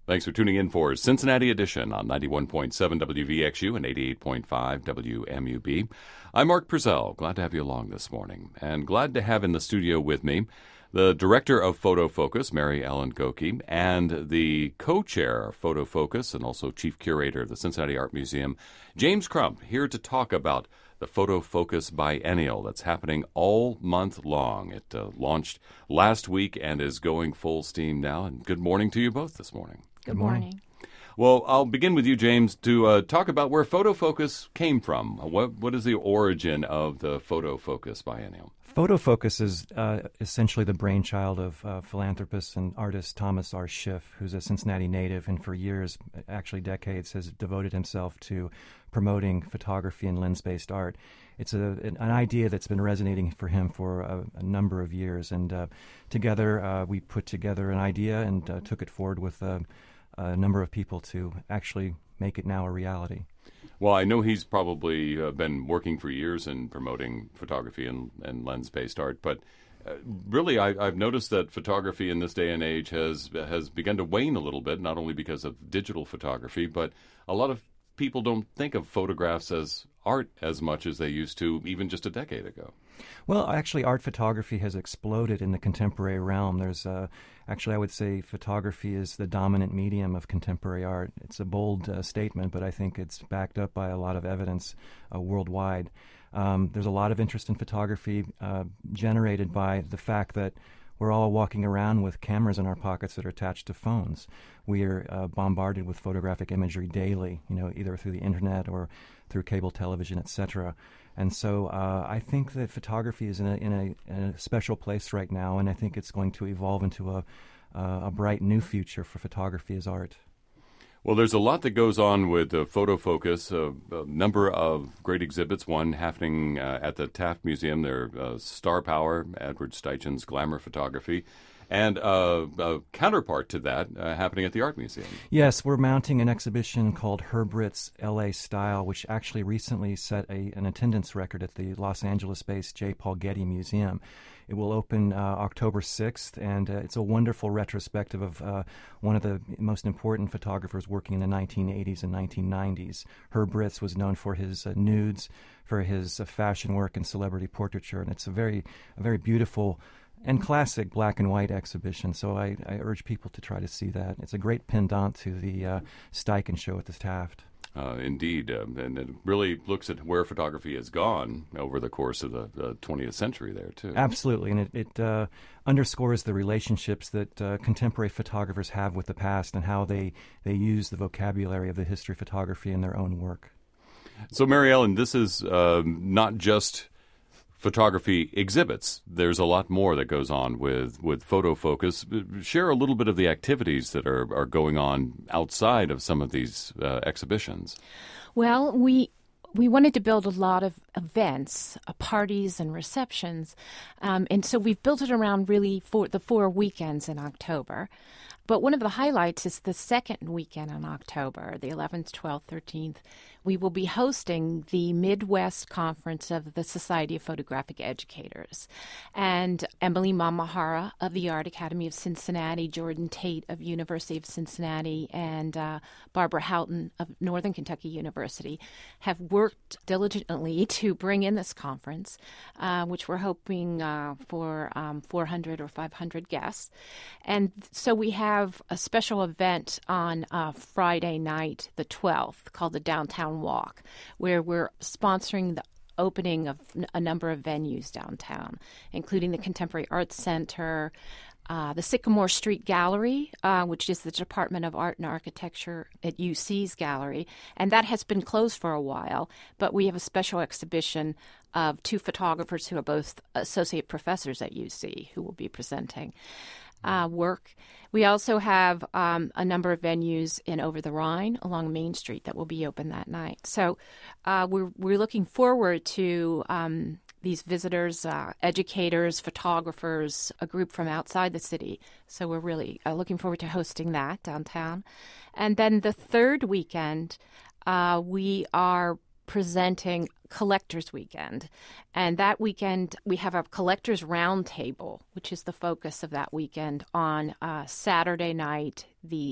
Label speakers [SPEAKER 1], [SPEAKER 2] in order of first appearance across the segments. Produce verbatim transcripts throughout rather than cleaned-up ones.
[SPEAKER 1] Thanks for tuning in for Cincinnati Edition on ninety-one point seven W V X U and eighty-eight point five W M U B. I'm Mark Purcell. Glad to have you along this morning, and glad to have in the studio with me the director of Photo Focus, Mary Ellen Goke, and the co-chair of Photo Focus and also chief curator of the Cincinnati Art Museum, James Crump, here to talk about the Photo Focus Biennial that's happening all month long. It uh, launched last week and is going full steam now. And good morning to you both this morning.
[SPEAKER 2] Good morning.
[SPEAKER 1] Well, I'll begin with you, James, to uh, talk about where Photo Focus came from. What What is the origin of the Photo Focus Biennial?
[SPEAKER 3] Photo Focus is uh, essentially the brainchild of uh, philanthropist and artist Thomas R. Schiff, who's a Cincinnati native and for years, actually decades, has devoted himself to promoting photography and lens-based art. It's a, an, an idea that's been resonating for him for a, a number of years, and uh, together uh, we put together an idea and uh, took it forward with uh, a number of people to actually make it now a reality.
[SPEAKER 1] Well, I know he's probably uh, been working for years in promoting photography and, and lens-based art, but uh, really I, I've noticed that photography in this day and age has has begun to wane a little bit, not only because of digital photography, but a lot of people don't think of photographs as art as much as they used to even just a decade ago.
[SPEAKER 3] Well, actually, art photography has exploded in the contemporary realm. There's uh, actually, I would say photography is the dominant medium of contemporary art. It's a bold uh, statement, but I think it's backed up by a lot of evidence uh, worldwide. Um, there's a lot of interest in photography uh, generated by the fact that we're all walking around with cameras in our pockets that are attached to phones. We are uh, bombarded with photographic imagery daily, you know, either through the internet or through cable television, et cetera. And so uh, I think that photography is in a, in, a, in a special place right now, and I think it's going to evolve into a, uh, a bright new future for photography as art.
[SPEAKER 1] Well, there's a lot that goes on with uh, Photo Focus, uh, a number of great exhibits, one happening uh, at the Taft Museum, their uh, Star Power, Edward Steichen's Glamour Photography, and uh, a counterpart to that uh, happening at the Art Museum.
[SPEAKER 3] Yes, we're mounting an exhibition called Herbrit's L A Style, which actually recently set a, an attendance record at the Los Angeles-based J. Paul Getty Museum. It will open uh, October sixth, and uh, it's a wonderful retrospective of uh, one of the most important photographers working in the nineteen eighties and nineteen nineties. Herb Ritts was known for his uh, nudes, for his uh, fashion work and celebrity portraiture, and it's a very, a very beautiful and classic black and white exhibition, so I, I urge people to try to see that. It's a great pendant to the uh, Steichen show at the Taft.
[SPEAKER 1] Uh, indeed, uh, and it really looks at where photography has gone over the course of the, the twentieth century there, too.
[SPEAKER 3] Absolutely, and it, it uh, underscores the relationships that uh, contemporary photographers have with the past and how they, they use the vocabulary of the history of photography in their own work.
[SPEAKER 1] So, Mary Ellen, this is uh, not just photography exhibits. There's a lot more that goes on with, with Photo Focus. Share a little bit of the activities that are, are going on outside of some of these uh, exhibitions.
[SPEAKER 2] Well, we we wanted to build a lot of events, uh, parties and receptions, um, and so we've built it around really for the four weekends in October. But one of the highlights is the second weekend in October, the eleventh, twelfth, thirteenth. We will be hosting the Midwest Conference of the Society of Photographic Educators. And Emily Mamahara of the Art Academy of Cincinnati, Jordan Tate of University of Cincinnati, and uh, Barbara Houghton of Northern Kentucky University have worked diligently to bring in this conference, uh, which we're hoping uh, for um, four hundred or five hundred guests. And so we have a special event on uh, Friday night, the twelfth, called the Downtown Walk, where we're sponsoring the opening of a number of venues downtown, including the Contemporary Arts Center, uh, the Sycamore Street Gallery, uh, which is the Department of Art and Architecture at U C's gallery, and that has been closed for a while, but we have a special exhibition of two photographers who are both associate professors at U C who will be presenting uh, work. We also have um, a number of venues in Over the Rhine along Main Street that will be open that night. So uh, we're we're looking forward to um, these visitors, uh, educators, photographers, a group from outside the city. So we're really uh, looking forward to hosting that downtown. And then the third weekend, uh, we are presenting Collectors Weekend. And that weekend, we have a Collectors Roundtable, which is the focus of that weekend on uh, Saturday night, the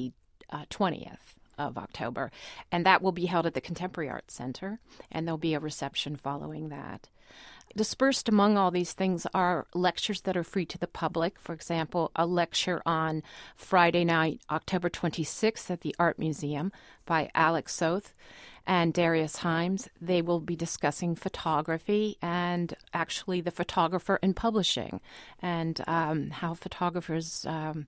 [SPEAKER 2] uh, twentieth of October. And that will be held at the Contemporary Arts Center, and there'll be a reception following that. Dispersed among all these things are lectures that are free to the public. For example, a lecture on Friday night, October twenty-sixth at the Art Museum by Alex Soth and Darius Himes. They will be discussing photography and actually the photographer in publishing and um, how photographers um,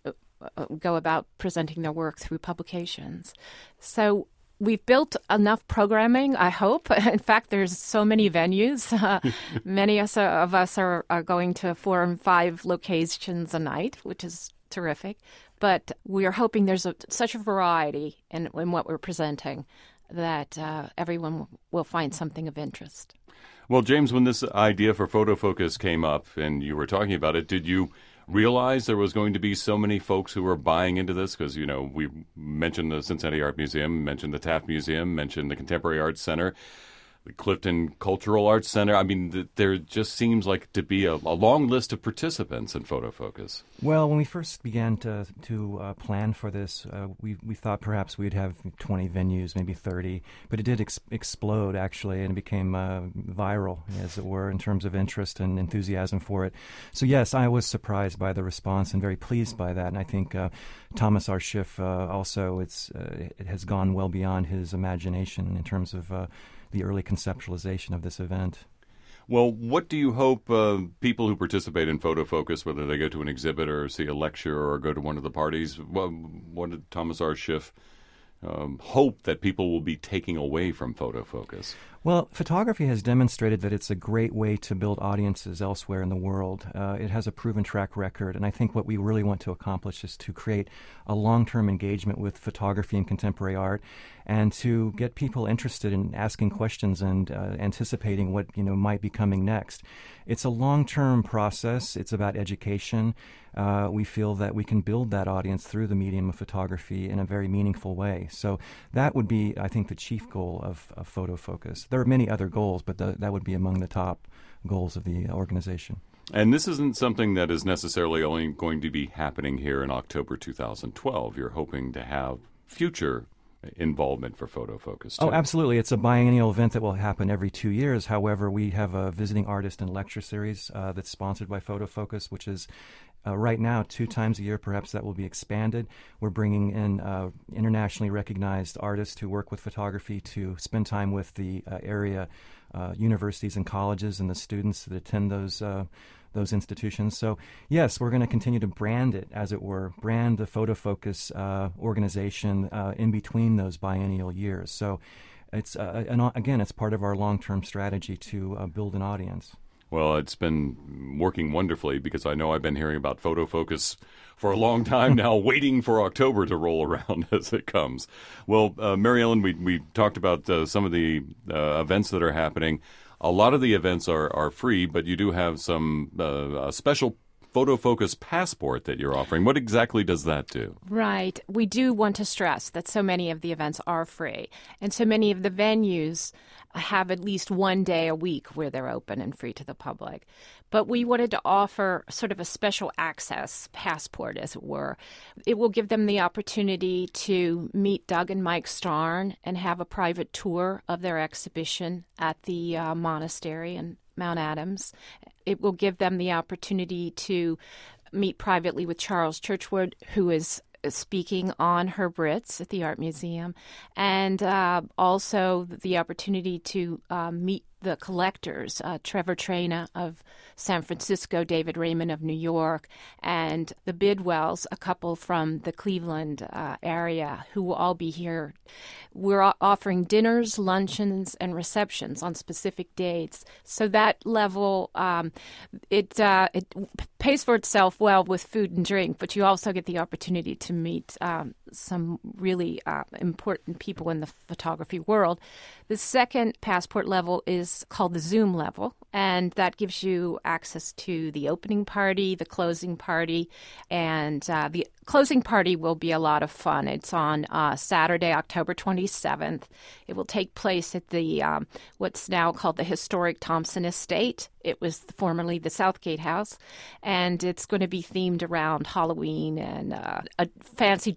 [SPEAKER 2] go about presenting their work through publications. So we've built enough programming, I hope. In fact, there's so many venues. Uh, many of us are, are going to four and five locations a night, which is terrific. But we are hoping there's a, such a variety in, in what we're presenting that uh, everyone will find something of interest.
[SPEAKER 1] Well, James, when this idea for Photo Focus came up and you were talking about it, did you realize there was going to be so many folks who were buying into this? Because, you know, we mentioned the Cincinnati Art Museum, mentioned the Taft Museum, mentioned the Contemporary Arts Center, the Clifton Cultural Arts Center. I mean, th- there just seems like to be a, a long list of participants in Photo Focus.
[SPEAKER 3] Well, when we first began to to uh, plan for this, uh, we we thought perhaps we'd have twenty venues, maybe thirty, but it did ex- explode, actually, and it became uh, viral, as it were, in terms of interest and enthusiasm for it. So, yes, I was surprised by the response and very pleased by that, and I think uh, Thomas R. Schiff uh, also, it's uh, it has gone well beyond his imagination in terms of uh, the early conceptualization of this event.
[SPEAKER 1] Well, what do you hope uh, people who participate in Photo Focus, whether they go to an exhibit or see a lecture or go to one of the parties, what, what did Thomas R. Schiff um, hope that people will be taking away from Photo Focus?
[SPEAKER 3] Well, photography has demonstrated that it's a great way to build audiences elsewhere in the world. Uh, it has a proven track record, and I think what we really want to accomplish is to create a long-term engagement with photography and contemporary art, and to get people interested in asking questions and uh, anticipating what, you know, might be coming next. It's a long-term process. It's about education. Uh, we feel that we can build that audience through the medium of photography in a very meaningful way. So that would be, I think, the chief goal of, of Photo Focus. There are many other goals, but the, that would be among the top goals of the organization.
[SPEAKER 1] And this isn't something that is necessarily only going to be happening here in October two thousand twelve. You're hoping to have future involvement for Photo Focus, too.
[SPEAKER 3] Oh, absolutely. It's a biennial event that will happen every two years. However, we have a visiting artist and lecture series uh, that's sponsored by Photo Focus, which is uh, right now two times a year. Perhaps that will be expanded. We're bringing in uh, internationally recognized artists who work with photography to spend time with the uh, area uh, universities and colleges and the students that attend those uh those institutions. So, yes, we're going to continue to brand it, as it were, brand the Photo Focus uh, organization uh, in between those biennial years. So, it's uh, an, again, it's part of our long-term strategy to uh, build an audience.
[SPEAKER 1] Well, it's been working wonderfully, because I know I've been hearing about Photo Focus for a long time now, waiting for October to roll around as it comes. Well, uh, Mary Ellen, we, we talked about uh, some of the uh, events that are happening. A lot of the events are, are free, but you do have some uh, a special Photo Focus passport that you're offering. What exactly does that do?
[SPEAKER 2] Right. We do want to stress that so many of the events are free, and so many of the venues have at least one day a week where they're open and free to the public. But we wanted to offer sort of a special access passport, as it were. It will give them the opportunity to meet Doug and Mike Starn and have a private tour of their exhibition at the uh, monastery in Mount Adams. It will give them the opportunity to meet privately with Charles Churchward, who is speaking on Herb Ritts at the Art Museum, and uh, also the opportunity to uh, meet the collectors, uh, Trevor Traina of San Francisco, David Raymond of New York, and the Bidwells, a couple from the Cleveland uh, area, who will all be here. We're offering dinners, luncheons, and receptions on specific dates. So that level, um, it uh, it pays for itself well with food and drink, but you also get the opportunity to meet um, some really uh, important people in the photography world. The second passport level is called the Zoom level, and that gives you access to the opening party, the closing party, and uh, the closing party will be a lot of fun. It's on uh, Saturday, October twenty-seventh. It will take place at the um, what's now called the historic Thompson Estate. It was formerly the Southgate House, and it's going to be themed around Halloween and uh, a fancy dress party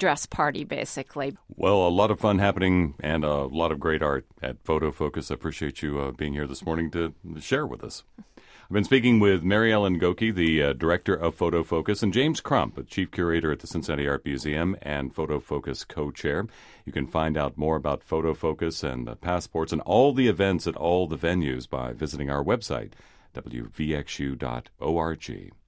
[SPEAKER 2] party, basically.
[SPEAKER 1] Well, a lot of fun happening and a lot of great art at Photo Focus. I appreciate you uh, being here this morning to share with us. I've been speaking with Mary Ellen Goki, the uh, director of Photo Focus, and James Crump, the chief curator at the Cincinnati Art Museum and Photo Focus co-chair. You can find out more about Photo Focus and the passports and all the events at all the venues by visiting our website, w v x u dot org.